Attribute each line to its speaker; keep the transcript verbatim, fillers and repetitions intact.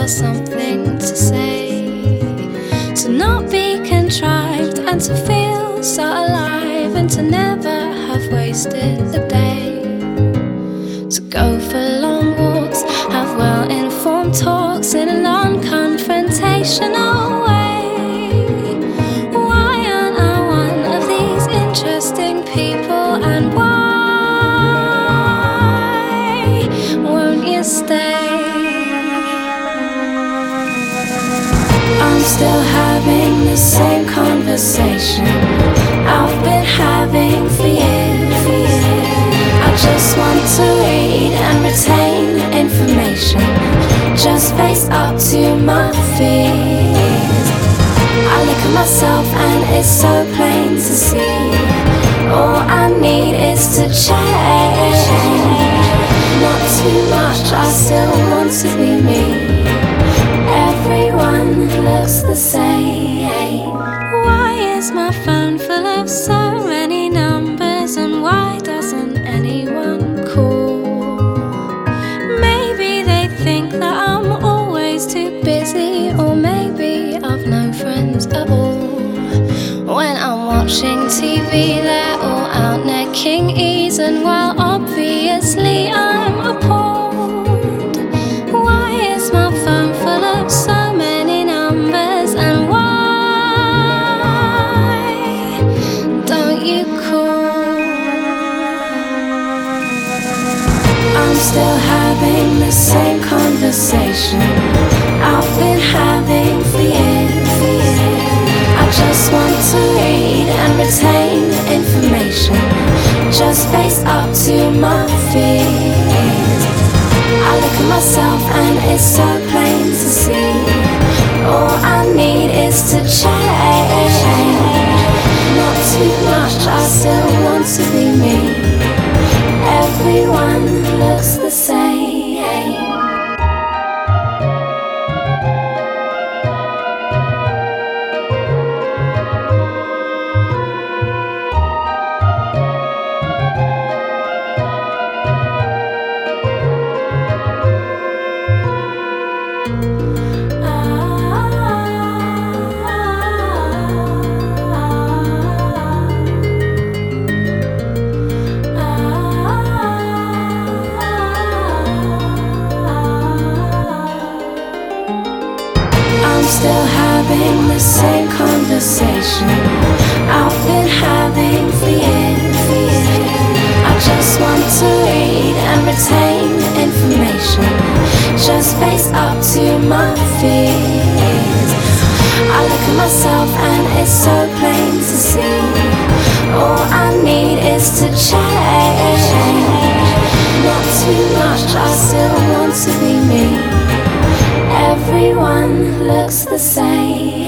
Speaker 1: for something to say, to not be contrived and to feel so alive, and to never have wasted a day, to go for long walks, have well-informed talks in a non-confrontational way. Why aren't I one of these interesting people, and why won't you stay? I'm still having the same conversation I've been having for years. I just want to read and retain information, just face up to my fears. I look at myself and it's so plain to see, all I need is to change. Not too much, I still want to be me. Everyone looks the same. Why is my phone full of so many numbers, and why doesn't anyone call? Maybe they think that I'm always too busy, or maybe I've no friends at all. When I'm watching T V, they're all out necking ease, and while obviously I'm appalled, why is my phone full of so many numbers, and why don't you call? I'm still having the same conversation I've been having for years. I just want to read and retain information, just face up to my fears. I look at myself and it's so plain to see, all I need is to change. Not too much, I still want to be me. Everyone looks the same. I'm still having the same conversation I've been having for years. I just want to read and retain information, just face up to my fears. I look at myself and it's so plain to see, all I need is to change. Not too much, I still want to be me. Everyone looks the same.